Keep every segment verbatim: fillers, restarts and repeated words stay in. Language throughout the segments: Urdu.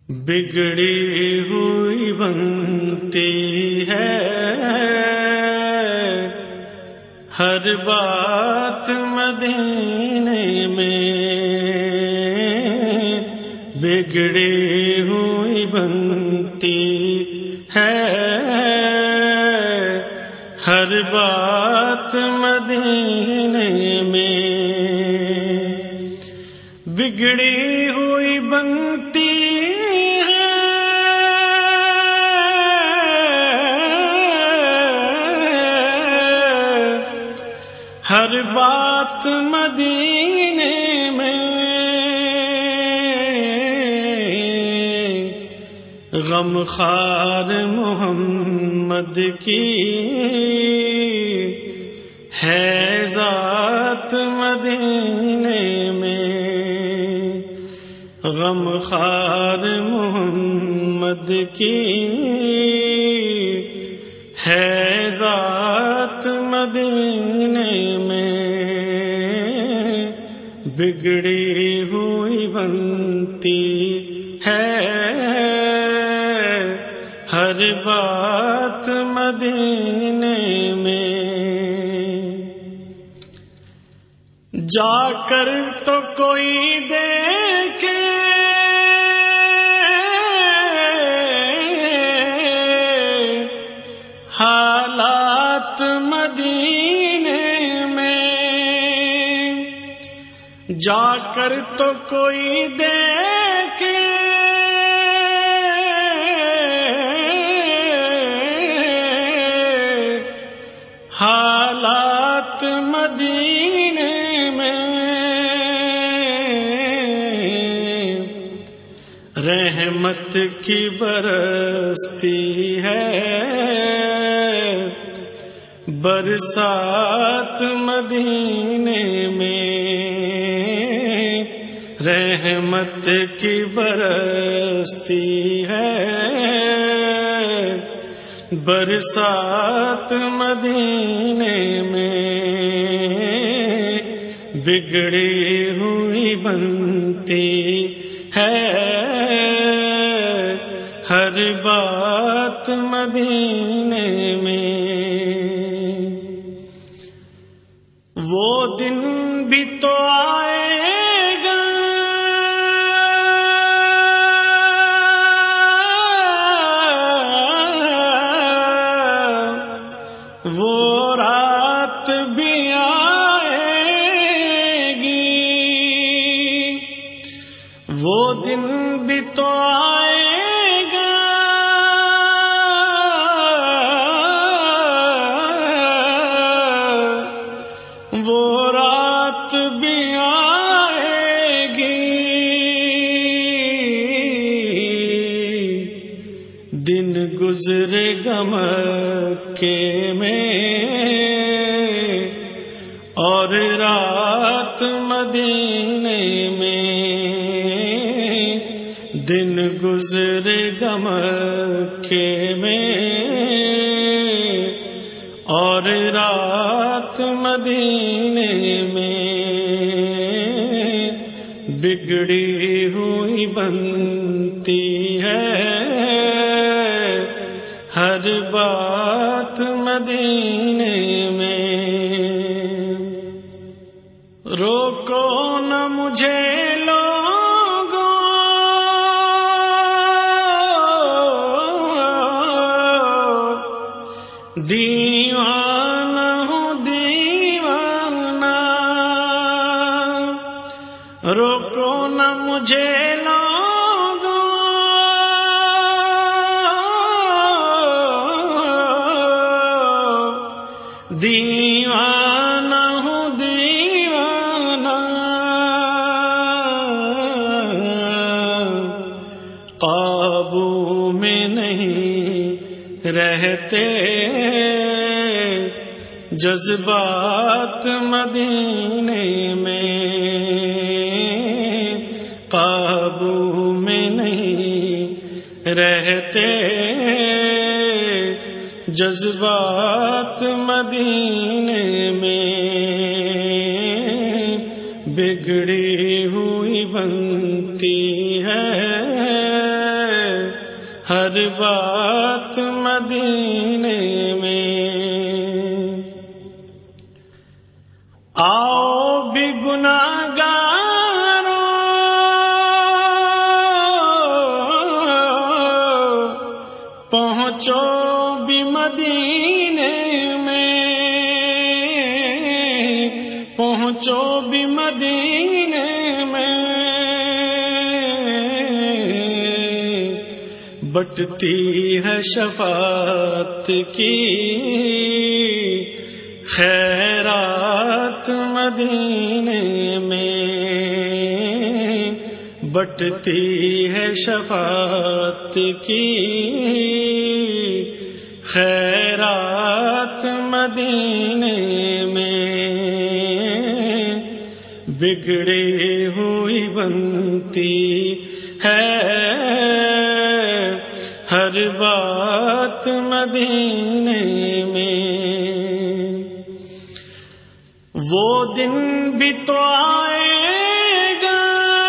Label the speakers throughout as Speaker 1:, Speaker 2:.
Speaker 1: بگڑی ہوئی بنتی ہے ہر بات مدینے میں، بگڑی ہوئی بنتی ہے ہر بات مدینے میں، بگڑی ہوئی بنتی ہر بات مدینے میں، غم خوار محمد کی ہے ذات مدینے میں، غم خوار محمد کی ہے ذات مدینے میں، بگڑی ہوئی بنتی ہے ہر بات مدینے میں، جا کر تو کوئی دیکھے حالات مدینے میں، جا کر تو کوئی دیکھے حالات مدینے میں، رحمت کی برستی ہے برسات مدینے میں، رحمت کی برستی ہے برسات مدینے میں، بگڑی ہوئی بنتی ہے ہر بات مدینے میں، وہ دن بھی تو آئے گا وہ رات بھی آئے گی، وہ دن بھی تو آئے گا وہ رات بھی آئے گی، دن گزرے گا مکے میں اور رات مدینے میں، دن گزرے گا مکے میں اور رات مدینے میں، بگڑی ہوئی بنتی ہے ہر بات مدینے میں، روکو نہ مجھے لوگوں دیوانہ ہوں دیوانہ، روکو نہ مجھے لوگوں دیوانہ ہوں دیوانہ، قابو میں نہیں رہتے جذبات مدینے میں، قابو میں نہیں رہتے جذبات مدینے میں، بگڑی ہوئی بنتی ہے ہر بات مدینے میں، آؤ بھی گناہگاروں پہنچو بھی مدینے میں، پہنچو بھی مدینے میں، بٹتی ہے شفاعت کی خیرات مدینے میں، بٹتی ہے شفاعت کی خیرات مدینے میں، بگڑی ہوئی بنتی ہے ہر بات مدینے میں، وہ دن بھی تو آئے گا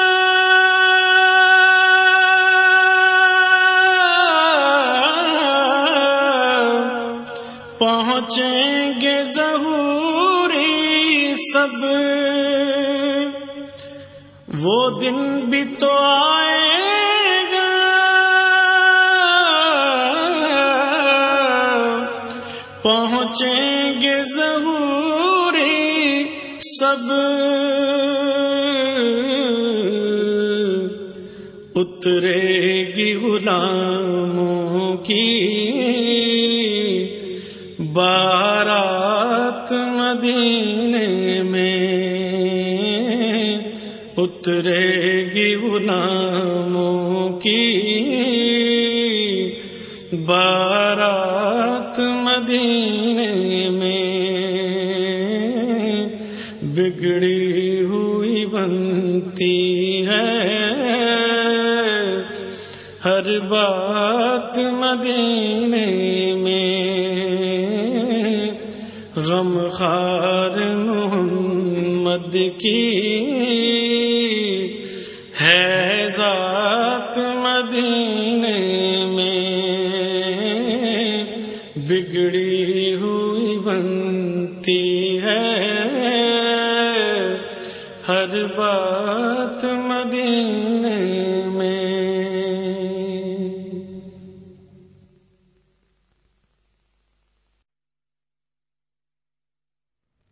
Speaker 1: پہنچیں گے ظہوری سب، وہ دن بھی تو آئے گا پہنچیں گے ظہوری سب، اترے گی غلاموں کی بارات مدینے میں، اترے گی غلاموں کی بارات مدینے میں، بگڑی ہوئی بنتی ہے ہر بات مدینے میں، غم خوار محمد کی ہے ذات مدینے میں، بگڑی ہوئی بنتی ہے ہر بات مدینے